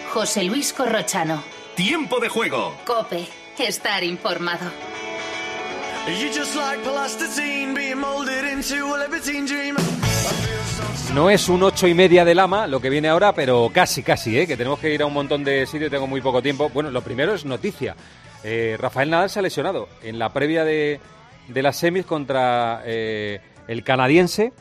José Luis Corrochano. Tiempo de juego. COPE. Estar informado. No es un 8:30 de Lama lo que viene ahora, pero casi, que tenemos que ir a un montón de sitios, tengo muy poco tiempo. Bueno, lo primero es noticia. Rafael Nadal se ha lesionado en la previa de las semis contra el canadiense.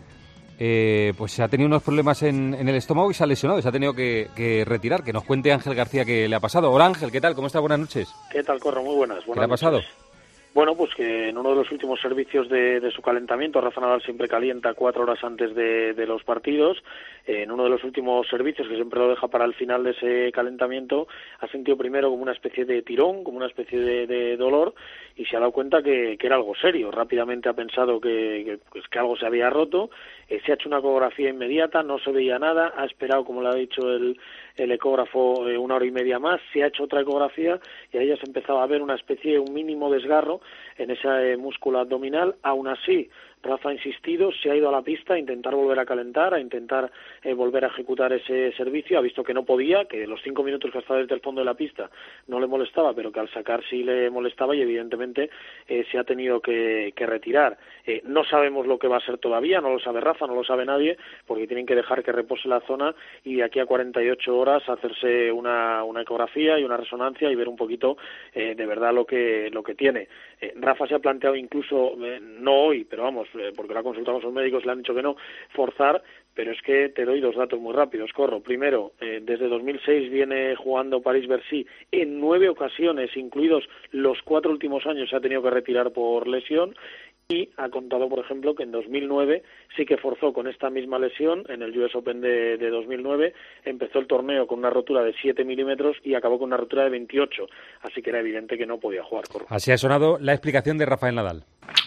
Pues ha tenido unos problemas en el estómago y se ha lesionado, se ha tenido que retirar. Que nos cuente Ángel García qué le ha pasado. Hola Ángel, ¿qué tal? ¿Cómo estás? Buenas noches. ¿Qué tal, Corro? Muy buenas. ¿Qué le ha pasado? Bueno, pues que en uno de los últimos servicios de su calentamiento, Rafa Nadal siempre calienta 4 horas antes de los partidos. En uno de los últimos servicios, que siempre lo deja para el final de ese calentamiento, ha sentido primero como una especie de tirón, como una especie de dolor, y se ha dado cuenta que era algo serio. Rápidamente ha pensado que algo se había roto. Se ha hecho una ecografía inmediata, no se veía nada, ha esperado, como le ha dicho el ecógrafo, 1 hora y media más, se ha hecho otra ecografía y ahí ya se empezaba a ver un mínimo desgarro en ese músculo abdominal. Aún así, Rafa ha insistido, se ha ido a la pista a intentar volver a calentar, a intentar volver a ejecutar ese servicio. Ha visto que no podía, que los 5 minutos que estaba desde el fondo de la pista no le molestaba, pero que al sacar sí le molestaba y evidentemente se ha tenido que retirar. No sabemos lo que va a ser todavía, no lo sabe Rafa, no lo sabe nadie, porque tienen que dejar que repose la zona y de aquí a 48 horas hacerse una ecografía y una resonancia y ver un poquito de verdad lo que tiene. Rafa se ha planteado incluso, no hoy, pero vamos, porque lo ha consultado con sus médicos, le han dicho que no, forzar, pero es que te doy 2 datos muy rápidos, Corro. Primero, desde 2006 viene jugando París-Bercy en 9 ocasiones, incluidos los 4 últimos años, se ha tenido que retirar por lesión. Y ha contado, por ejemplo, que en 2009 sí que forzó con esta misma lesión, en el US Open de 2009, empezó el torneo con una rotura de 7 milímetros y acabó con una rotura de 28, así que era evidente que no podía jugar. Corro. Así ha sonado la explicación de Rafael Nadal.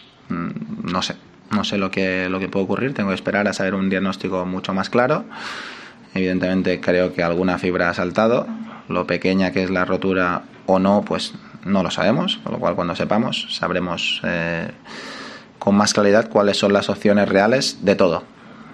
No sé lo que puede ocurrir, tengo que esperar a saber un diagnóstico mucho más claro. Evidentemente creo que alguna fibra ha saltado, lo pequeña que es la rotura o no, pues no lo sabemos, con lo cual cuando sepamos sabremos con más claridad cuáles son las opciones reales de todo.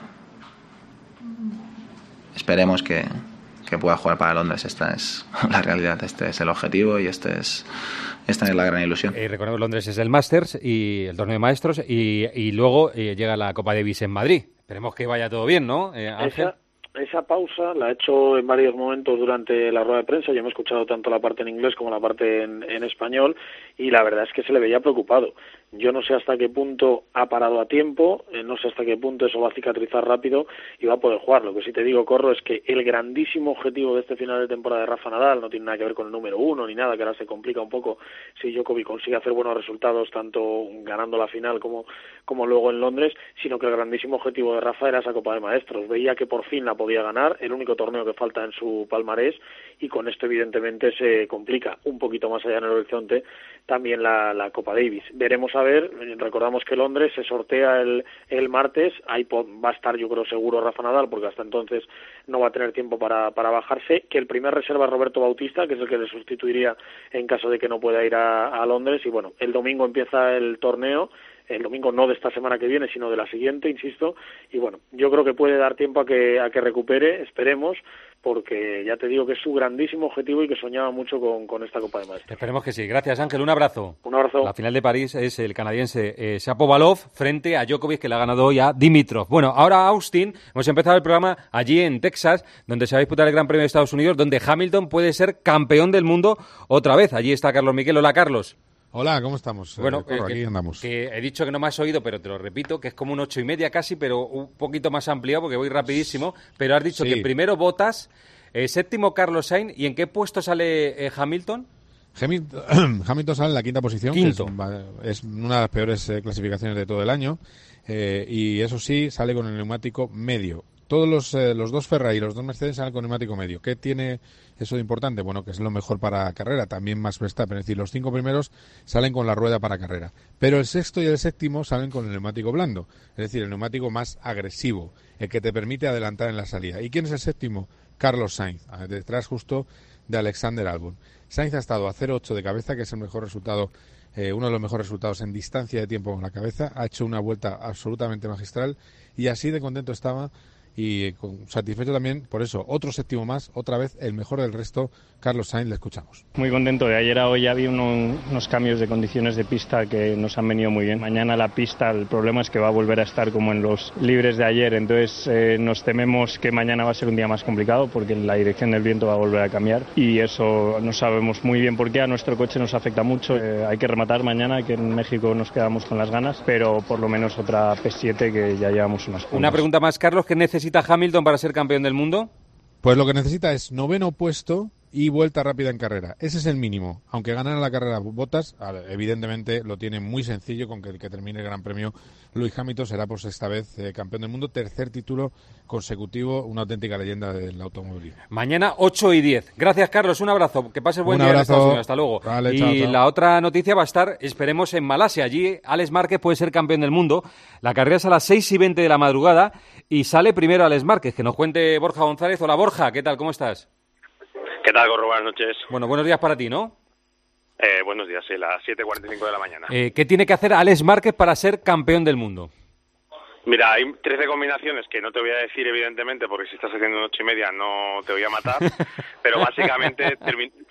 Esperemos que pueda jugar para Londres. Esta es la realidad, este es el objetivo y esta es la gran ilusión. Recordemos, Londres es el Masters y el torneo de maestros y luego llega la Copa Davis en Madrid. Esperemos que vaya todo bien, ¿no, Ángel? Esa pausa la ha hecho en varios momentos durante la rueda de prensa. Yo me he escuchado tanto la parte en inglés como la parte en español y la verdad es que se le veía preocupado. Yo no sé hasta qué punto ha parado a tiempo, no sé hasta qué punto eso va a cicatrizar rápido y va a poder jugar. Lo que sí te digo, Corro, es que el grandísimo objetivo de este final de temporada de Rafa Nadal no tiene nada que ver con el número 1 ni nada, que ahora se complica un poco si Djokovic consigue hacer buenos resultados tanto ganando la final como luego en Londres, sino que el grandísimo objetivo de Rafa era esa Copa de Maestros. Veía que por fin la podía ganar, el único torneo que falta en su palmarés, y con esto evidentemente se complica un poquito más allá en el horizonte también la Copa Davis. Veremos a ver, recordamos que Londres se sortea el martes, ahí va a estar yo creo seguro Rafa Nadal, porque hasta entonces no va a tener tiempo para bajarse, que el primer reserva es Roberto Bautista, que es el que le sustituiría en caso de que no pueda ir a Londres, y bueno, el domingo empieza el torneo, el domingo no de esta semana que viene, sino de la siguiente, insisto, y bueno, yo creo que puede dar tiempo a que recupere, esperemos, porque ya te digo que es su grandísimo objetivo y que soñaba mucho con esta Copa de Maestros. Esperemos que sí. Gracias, Ángel. Un abrazo. Un abrazo. La final de París es el canadiense Shapovalov frente a Djokovic, que le ha ganado hoy a Dimitrov. Bueno, ahora Austin. Hemos empezado el programa allí en Texas, donde se va a disputar el Gran Premio de Estados Unidos, donde Hamilton puede ser campeón del mundo otra vez. Allí está Carlos Miquel. Hola, Carlos. Hola, ¿cómo estamos? Bueno, aquí andamos. Que he dicho que no me has oído, pero te lo repito, que es como un 8:30 casi, pero un poquito más ampliado porque voy rapidísimo. Pero has dicho que primero Bottas, séptimo Carlos Sainz, ¿y en qué puesto sale Hamilton? Hamilton sale en la quinta posición, Quinto. Que es una de las peores clasificaciones de todo el año, y eso sí, sale con el neumático medio. Todos los dos Ferrari y los dos Mercedes salen con neumático medio. ¿Qué tiene eso de importante? Bueno, que es lo mejor para carrera, también Max Verstappen. Es decir, los 5 primeros salen con la rueda para carrera. Pero el sexto y el séptimo salen con el neumático blando. Es decir, el neumático más agresivo, el que te permite adelantar en la salida. ¿Y quién es el séptimo? Carlos Sainz, detrás justo de Alexander Albon. Sainz ha estado a 0,8 de cabeza, que es el mejor resultado, uno de los mejores resultados en distancia de tiempo con la cabeza. Ha hecho una vuelta absolutamente magistral y así de contento estaba. y satisfecho también por eso. Otro séptimo más, otra vez el mejor del resto. Carlos Sainz, le escuchamos. Muy contento. De ayer a hoy ya había unos cambios de condiciones de pista que nos han venido muy bien. Mañana la pista, el problema es que va a volver a estar como en los libres de ayer, entonces nos tememos que mañana va a ser un día más complicado porque la dirección del viento va a volver a cambiar y eso no sabemos muy bien por qué. A nuestro coche nos afecta mucho. Hay que rematar mañana, que en México nos quedamos con las ganas, pero por lo menos otra P7 que ya llevamos unas puntas. Una pregunta más, Carlos, ¿qué necesita Hamilton para ser campeón del mundo? Pues lo que necesita es 9º puesto y vuelta rápida en carrera. Ese es el mínimo. Aunque ganan la carrera Bottas, evidentemente lo tiene muy sencillo con que el que termine el Gran Premio. Lewis Hamilton será por sexta vez campeón del mundo, tercer título consecutivo, una auténtica leyenda del automovilismo. Mañana 8 y 10. Gracias, Carlos, un abrazo. Que pases buen día en Estados Unidos. Hasta luego. Vale, y chao. La otra noticia va a estar, esperemos, en Malasia. Allí Alex Márquez puede ser campeón del mundo. La carrera es a las 6:20 de la madrugada y sale primero Alex Márquez. Que nos cuente Borja González. Hola, Borja, ¿qué tal? ¿Cómo estás? ¿Qué tal, Gorro? Buenas noches. Bueno, buenos días para ti, ¿no? Buenos días, sí, las 7:45 de la mañana. ¿Qué tiene que hacer Alex Márquez para ser campeón del mundo? Mira, hay 13 combinaciones que no te voy a decir, evidentemente, porque si estás haciendo 8:30 no te voy a matar, pero básicamente,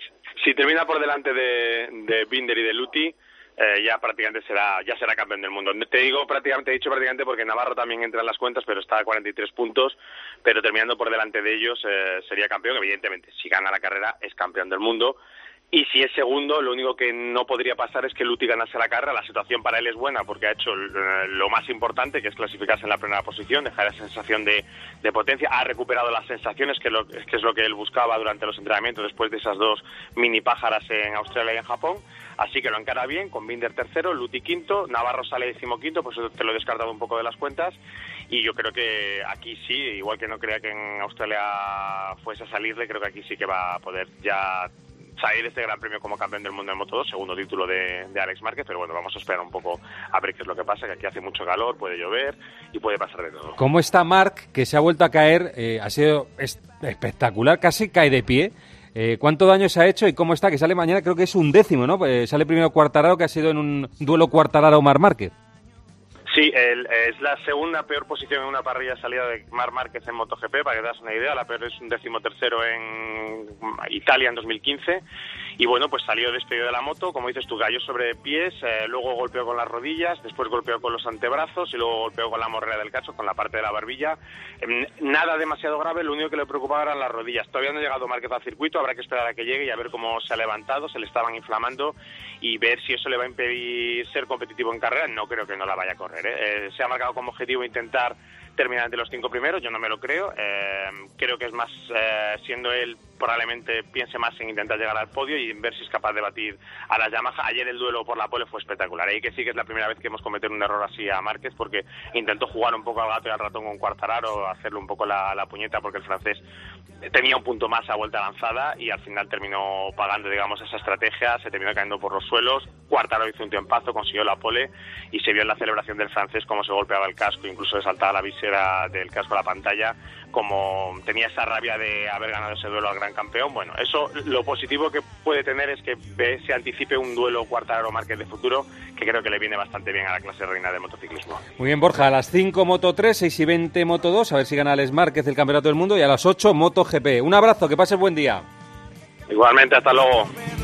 si termina por delante de Binder y de Luti, ya prácticamente ya será campeón del mundo. Te digo prácticamente, he dicho prácticamente porque Navarro también entra en las cuentas, pero está a 43 puntos, pero terminando por delante de ellos sería campeón. Evidentemente, si gana la carrera es campeón del mundo. Y si es segundo, lo único que no podría pasar es que Luti ganase la carrera. La situación para él es buena porque ha hecho lo más importante, que es clasificarse en la primera posición, dejar esa sensación de potencia. Ha recuperado las sensaciones, que es lo que él buscaba durante los entrenamientos después de esas dos mini pájaras en Australia y en Japón. Así que lo encara bien, con Binder tercero, Luti quinto, Navarro sale 15º, pues eso te lo he descartado un poco de las cuentas. Y yo creo que aquí sí, igual que no creía que en Australia fuese a salirle, creo que aquí sí que va a poder ya salir de este Gran Premio como campeón del mundo en Moto2, segundo título de Alex Márquez, pero bueno, vamos a esperar un poco a ver qué es lo que pasa, que aquí hace mucho calor, puede llover y puede pasar de todo. ¿Cómo está Marc, que se ha vuelto a caer? Ha sido espectacular, casi cae de pie. ¿Cuánto daño se ha hecho y cómo está? Que sale mañana, creo que es 11º, ¿no? Sale primero Quartararo, que ha sido en un duelo Quartararo-Marc Márquez. Sí, es la segunda peor posición en una parrilla de salida de Marc Márquez en MotoGP, para que te das una idea. La peor es un 13º en Italia en 2015. Y bueno, pues salió despedido de la moto, como dices tú, cayó sobre pies, luego golpeó con las rodillas, después golpeó con los antebrazos y luego golpeó con la morrera del casco, con la parte de la barbilla. Nada demasiado grave, lo único que le preocupaba eran las rodillas. Todavía no ha llegado Márquez al circuito, habrá que esperar a que llegue y a ver cómo se ha levantado, se le estaban inflamando y ver si eso le va a impedir ser competitivo en carrera. No creo que no la vaya a correr, ¿eh? Se ha marcado como objetivo intentar terminar entre los 5 primeros, yo no me lo creo. Creo que es más, siendo él, probablemente piense más en intentar llegar al podio y en ver si es capaz de batir a las Yamaha. Ayer el duelo por la pole fue espectacular. Ahí que sí que es la primera vez que hemos cometido un error así a Márquez, porque intentó jugar un poco al gato y al ratón con Quartararo, hacerle un poco la puñeta, porque el francés tenía un punto más a vuelta lanzada y al final terminó pagando, digamos, esa estrategia, se terminó cayendo por los suelos. Quartararo hizo un tiempazo, consiguió la pole y se vio en la celebración del francés cómo se golpeaba el casco, incluso le saltaba la visera del casco a la pantalla, como tenía esa rabia de haber ganado ese duelo al gran campeón. Bueno, eso, lo positivo que puede tener es que se anticipe un duelo Quartararo-Márquez de futuro, que creo que le viene bastante bien a la clase reina del motociclismo. Muy bien, Borja, a las 5 Moto3, 6:20 Moto2, a ver si gana Alex Márquez el Campeonato del Mundo, y a las 8 MotoGP. Un abrazo, que pases buen día. Igualmente, hasta luego.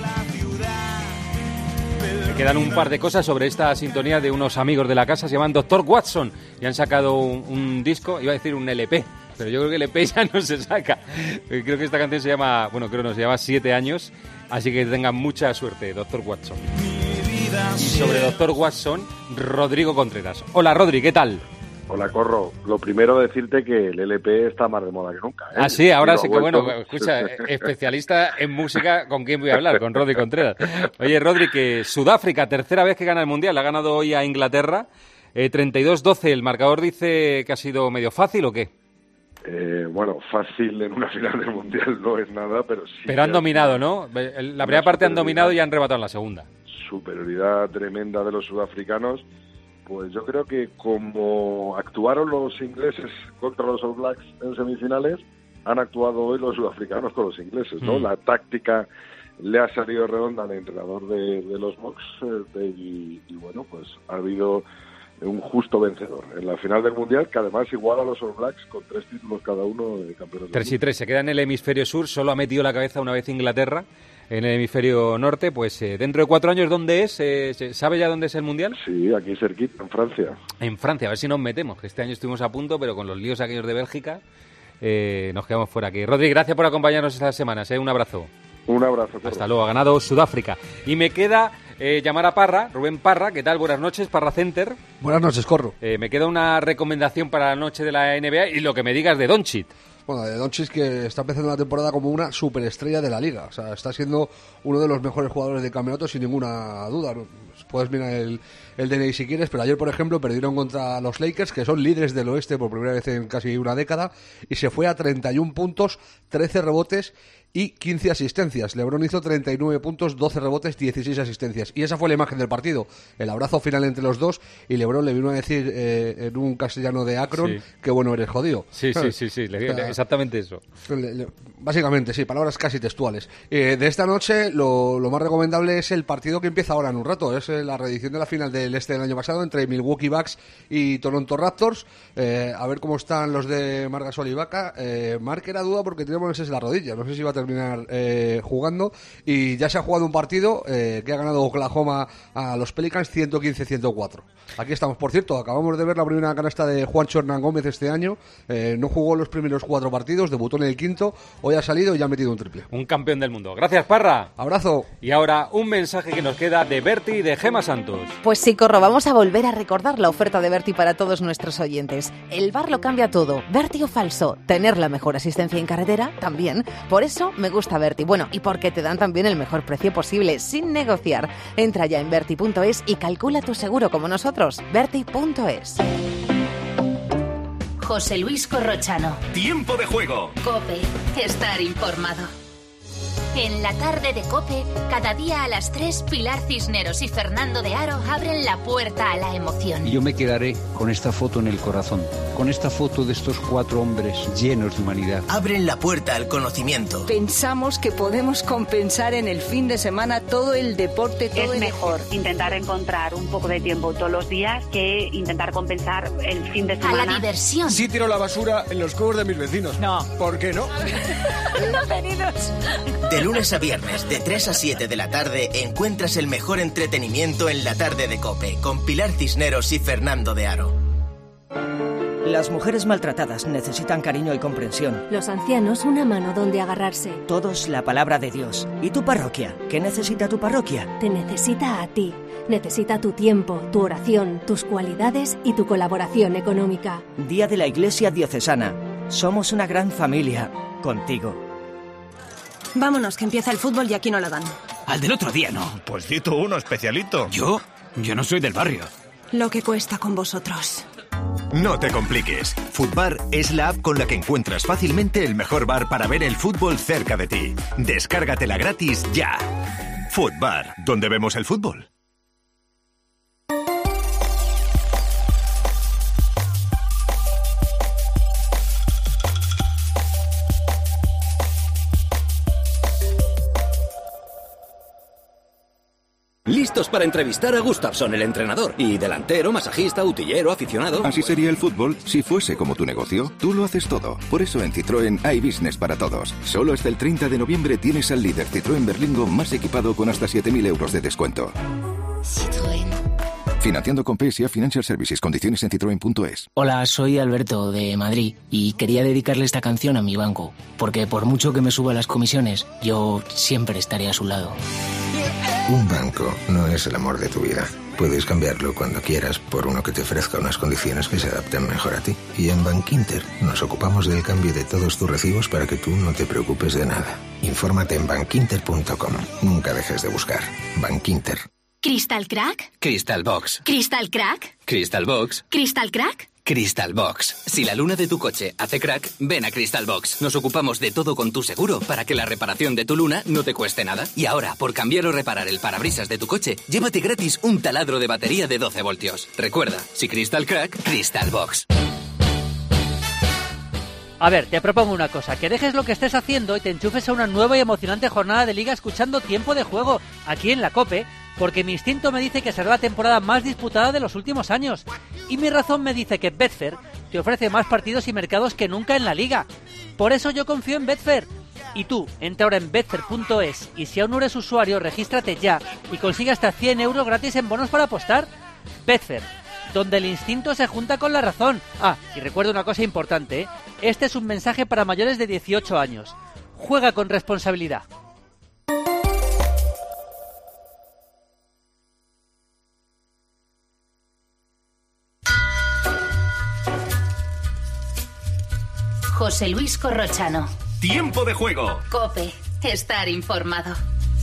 Me quedan un par de cosas sobre esta sintonía de unos amigos de la casa, se llaman Dr. Watson, y han sacado un disco, iba a decir un LP, pero yo creo que el LP ya no se saca. Creo que esta canción se llama, se llama 7 años, así que tengan mucha suerte, Dr. Watson. Y sobre Dr. Watson, Rodrigo Contreras. Hola, Rodri, ¿qué tal? Hola, Corro. Lo primero, decirte que el LP está más de moda que nunca, ¿eh? Ah, sí, ahora sí que bueno, escucha, especialista en música, ¿con quién voy a hablar? Con Rodri Contreras. Oye, Rodri, que Sudáfrica, tercera vez que gana el Mundial, ha ganado hoy a Inglaterra, 32-12, ¿el marcador dice que ha sido medio fácil o qué? Bueno, fácil en una final del Mundial no es nada, pero sí... Pero han dominado, ¿no? La primera parte han dominado y han rebatado en la segunda. Superioridad tremenda de los sudafricanos. Pues yo creo que como actuaron los ingleses contra los All Blacks en semifinales, han actuado hoy los sudafricanos con los ingleses, ¿no? La táctica le ha salido redonda al entrenador de los Bucks y bueno, pues ha habido un justo vencedor en la final del Mundial, que además iguala a los All Blacks con 3 títulos cada uno de campeones. 3-3, se queda en el hemisferio sur, solo ha metido la cabeza una vez Inglaterra en el hemisferio norte. Pues dentro de 4 años, ¿dónde es? ¿Sabe ya dónde es el Mundial? Sí, aquí cerquita, en Francia. En Francia, a ver si nos metemos, que este año estuvimos a punto, pero con los líos aquellos de Bélgica nos quedamos fuera aquí. Rodri, gracias por acompañarnos estas semanas, un abrazo. Un abrazo. Hasta luego. Ha ganado Sudáfrica. Y me queda llamar a Parra, Rubén Parra. ¿Qué tal? Buenas noches, Parra Center. Buenas noches, Corro. Me queda una recomendación para la noche de la NBA y lo que me digas de Doncic. Bueno, de Doncic, que está empezando la temporada como una superestrella de la liga. O sea, está siendo uno de los mejores jugadores del campeonato sin ninguna duda. Puedes mirar el DNI si quieres, pero ayer, por ejemplo, perdieron contra los Lakers, que son líderes del oeste por primera vez en casi una década, y se fue a 31 puntos, 13 rebotes y 15 asistencias. LeBron hizo 39 puntos, 12 rebotes, 16 asistencias. Y esa fue la imagen del partido. El abrazo final entre los dos, y LeBron le vino a decir en un castellano de Akron, que bueno, eres jodido. Sí, exactamente eso. Básicamente, sí, palabras casi textuales. De esta noche, lo más recomendable es el partido que empieza ahora en un rato. Es la reedición de la final del este del año pasado entre Milwaukee Bucks y Toronto Raptors. A ver cómo están los de Marc Gasol y Ibaka. Marc era duda porque tiene molestias en la rodilla. No sé si va a terminar jugando. Y ya se ha jugado un partido que ha ganado Oklahoma a los Pelicans 115-104. Aquí estamos. Por cierto, acabamos de ver la primera canasta de Juancho Hernán Gómez este año. No jugó los primeros 4 partidos, debutó en el quinto. Hoy ha salido y ya ha metido un triple. Un campeón del mundo. Gracias, Parra. Abrazo. Y ahora un mensaje que nos queda de Berti y de Gema Santos. Pues sí, Corro, vamos a volver a recordar la oferta de Berti para todos nuestros oyentes. El bar lo cambia todo. Berti o falso. Tener la mejor asistencia en carretera también. Por eso me gusta Berti. Bueno, y porque te dan también el mejor precio posible, sin negociar. Entra ya en Berti.es y calcula tu seguro como nosotros. Berti.es. José Luis Corrochano. Tiempo de juego. COPE. Estar informado. En la tarde de COPE, cada día a las 3, Pilar Cisneros y Fernando de Aro abren la puerta a la emoción. Yo me quedaré con esta foto en el corazón, con esta foto de estos 4 hombres llenos de humanidad. Abren la puerta al conocimiento. Pensamos que podemos compensar en el fin de semana todo el deporte, todo es mejor intentar encontrar un poco de tiempo todos los días que intentar compensar el fin de semana. A la diversión. Sí tiro la basura en los cubos de mis vecinos. No. ¿Por qué no? Bienvenidos. De lunes a viernes, de 3 a 7 de la tarde, encuentras el mejor entretenimiento en la tarde de COPE, con Pilar Cisneros y Fernando de Aro. Las mujeres maltratadas necesitan cariño y comprensión. Los ancianos, una mano donde agarrarse. Todos la palabra de Dios. ¿Y tu parroquia? ¿Qué necesita tu parroquia? Te necesita a ti. Necesita tu tiempo, tu oración, tus cualidades y tu colaboración económica. Día de la Iglesia Diocesana. Somos una gran familia. Contigo. Vámonos, que empieza el fútbol y aquí no la dan. Al del otro día, no. Pues di tú uno especialito. ¿Yo? Yo no soy del barrio. Lo que cuesta con vosotros. No te compliques. Futbar es la app con la que encuentras fácilmente el mejor bar para ver el fútbol cerca de ti. Descárgatela gratis ya. Futbar, ¿dónde vemos el fútbol? Listos para entrevistar a Gustafsson, el entrenador. Y delantero, masajista, utillero, aficionado. Así sería el fútbol si fuese como tu negocio. Tú lo haces todo. Por eso en Citroën hay business para todos. Solo hasta el 30 de noviembre tienes al líder Citroën Berlingo más equipado con hasta 7.000 euros de descuento. Citroën. Financiando con PSA Financial Services. Condiciones en citroen.es. Hola, soy Alberto de Madrid y quería dedicarle esta canción a mi banco, porque por mucho que me suba las comisiones, yo siempre estaré a su lado. Un banco no es el amor de tu vida. Puedes cambiarlo cuando quieras por uno que te ofrezca unas condiciones que se adapten mejor a ti. Y en Bankinter nos ocupamos del cambio de todos tus recibos para que tú no te preocupes de nada. Infórmate en bankinter.com. Nunca dejes de buscar. Bankinter. ¿Crystal Crack? Crystal Box. ¿Crystal Crack? Crystal Box. ¿Crystal Crack? Crystal Box. Si la luna de tu coche hace crack, ven a Crystal Box. Nos ocupamos de todo con tu seguro para que la reparación de tu luna no te cueste nada. Y ahora, por cambiar o reparar el parabrisas de tu coche, llévate gratis un taladro de batería de 12 voltios. Recuerda, si Crystal Crack, Crystal Box. A ver, te propongo una cosa, que dejes lo que estés haciendo y te enchufes a una nueva y emocionante jornada de liga escuchando Tiempo de Juego, aquí en la COPE, porque mi instinto me dice que será la temporada más disputada de los últimos años. Y mi razón me dice que Betfair te ofrece más partidos y mercados que nunca en la liga. Por eso yo confío en Betfair. Y tú, entra ahora en Betfair.es y si aún no eres usuario, regístrate ya y consigue hasta 100 euros gratis en bonos para apostar. Betfair, donde el instinto se junta con la razón. Ah, y recuerda una cosa importante, ¿eh? Este es un mensaje para mayores de 18 años. Juega con responsabilidad. José Luis Corrochano. Tiempo de juego. COPE. Estar informado.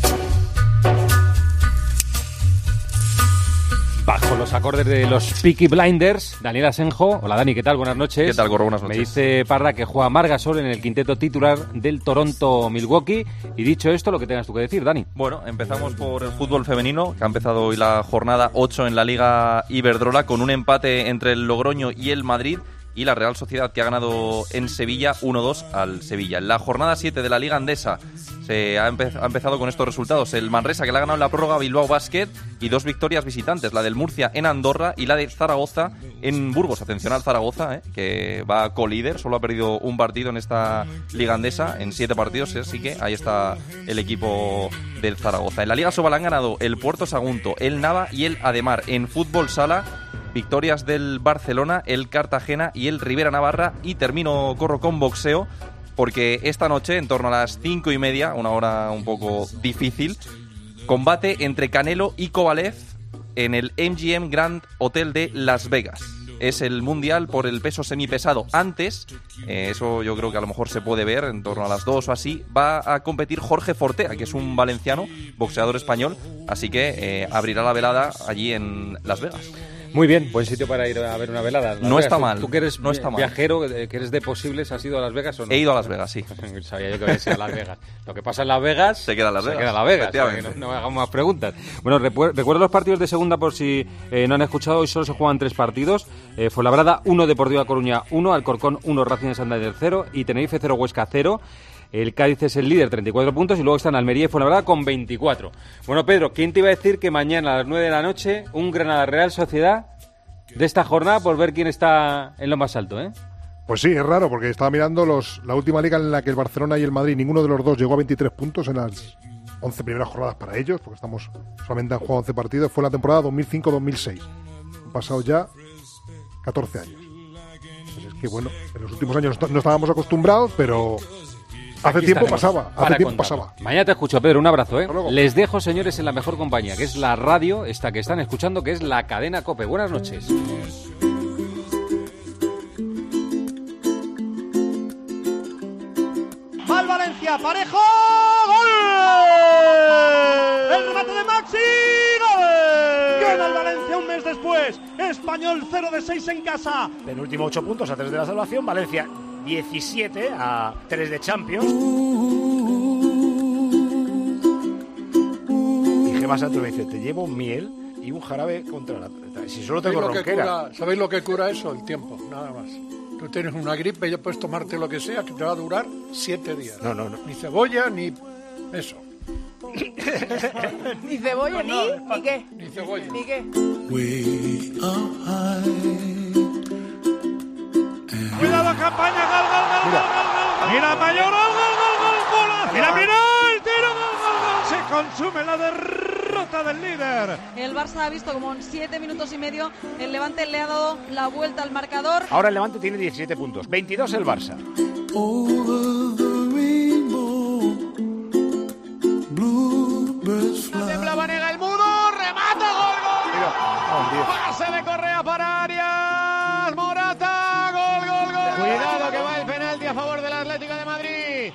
Bajo los acordes de los Peaky Blinders, Daniel Asenjo. Hola Dani, ¿qué tal? Buenas noches. ¿Qué tal, Gorro? Buenas noches. Me dice Parra que juega Marc Gasol en el quinteto titular del Toronto-Milwaukee. Y dicho esto, lo que tengas tú que decir, Dani. Bueno, empezamos por el fútbol femenino, que ha empezado hoy la jornada 8 en la Liga Iberdrola, con un empate entre el Logroño y el Madrid, y la Real Sociedad, que ha ganado en Sevilla 1-2 al Sevilla. En la jornada 7 de la Liga Andesa se ha empezado con estos resultados. El Manresa, que le ha ganado en la prórroga a Bilbao Basket, y 2 victorias visitantes, la del Murcia en Andorra y la de Zaragoza en Burgos. Atención al Zaragoza, que va co-líder, solo ha perdido un partido en esta Liga Andesa en 7 partidos, así que ahí está el equipo del Zaragoza. En la Liga Sobal han ganado el Puerto Sagunto, el Nava y el Ademar. En fútbol sala, victorias del Barcelona, el Cartagena y el Rivera Navarra. Y termino, Corro, con boxeo, porque esta noche, en torno a las 5:30, una hora un poco difícil, combate entre Canelo y Kovalev en el MGM Grand Hotel de Las Vegas. Es el mundial por el peso semipesado. Antes, eso yo creo que a lo mejor se puede ver, en torno a las 2 o así, va a competir Jorge Fortea, que es un valenciano, boxeador español, así que abrirá la velada allí en Las Vegas. Muy bien, buen sitio para ir a ver una velada. No está mal. Tú que eres no está mal. viajero, que eres de posibles, ¿has ido a Las Vegas o no? He ido a Las Vegas, sí. Sabía yo que habías ido a Las Vegas. Lo que pasa en Las Vegas... Se queda en Las Vegas. Se queda en Las Vegas. O sea, que no hagamos más preguntas. Bueno, recuerdo los partidos de segunda por si no han escuchado. Hoy solo se juegan 3 partidos. Fuenlabrada 1, Deportiva Coruña 1, Alcorcón 1, Racing de Santander 0 y Tenerife 0, Huesca 0. El Cádiz es el líder, 34 puntos, y luego están Almería y Fuenlabrada con 24. Bueno, Pedro, ¿quién te iba a decir que mañana a las 9 de la noche un Granada Real Sociedad de esta jornada por ver quién está en lo más alto, ¿eh? Pues sí, es raro, porque estaba mirando la última liga en la que el Barcelona y el Madrid, ninguno de los dos llegó a 23 puntos en las 11 primeras jornadas para ellos, porque solamente han jugado 11 partidos, fue la temporada 2005-2006. Han pasado ya 14 años. Pues es que bueno, en los últimos años no estábamos acostumbrados, pero... Hace tiempo pasaba. Mañana te escucho, Pedro, un abrazo, ¿eh? Les dejo, señores, en la mejor compañía, que es la radio, esta que están escuchando, que es la cadena COPE. Buenas noches. Va el Valencia, Parejo, ¡gol! El remate de Maxi, ¡gol! Gana el Valencia un mes después. Español 0 de 6 en casa. Penúltimo 8 puntos a 3 de la salvación. Valencia 17 a 3 de Champions. Y Gemma Santos me dice, te llevo miel y un jarabe contra la... Si solo tengo ronquera. ¿Sabéis lo que cura eso? El tiempo, nada más. Tú tienes una gripe y ya puedes tomarte lo que sea, que te va a durar 7 días. No. Ni cebolla, ni eso. Ni cebolla, ni qué. Ni cebolla. Ni qué. Cuidado, campaña, gol. Mira, Mayor, gol. Mira, el tiro, gol. Se consume la derrota del líder. El Barça ha visto como en 7 minutos y medio el Levante le ha dado la vuelta al marcador. Ahora el Levante tiene 17 puntos, 22 el Barça. Tembla Vanega, el mudo, remata, gol. Pase de Correa para Arias, Morata, gol. Cuidado que va el penalti a favor del Atlético de Madrid.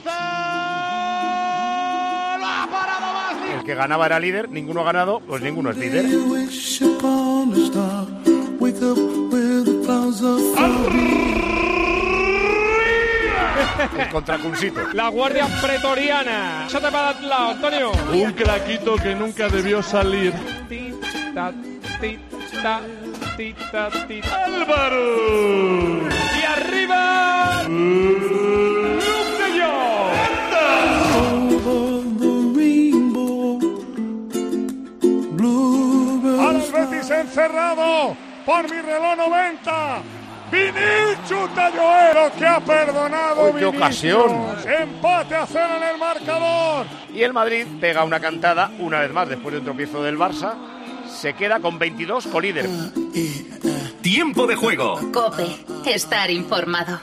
Costa lo ha parado más. El que ganaba era líder, ninguno ha ganado, pues ninguno es líder. El contracursito. La guardia pretoriana. Échate para el lado, Antonio. Un craquito que nunca debió salir. Álvaro. Y arriba. Luke de Jong. por mi reloj 90. Vinicius Joero, que ha perdonado. ¡Qué ocasión! Empate a 0 en el marcador. Y el Madrid pega una cantada una vez más después de un tropiezo del Barça. Se queda con 22, colíder. Tiempo de juego. COPE. Estar informado.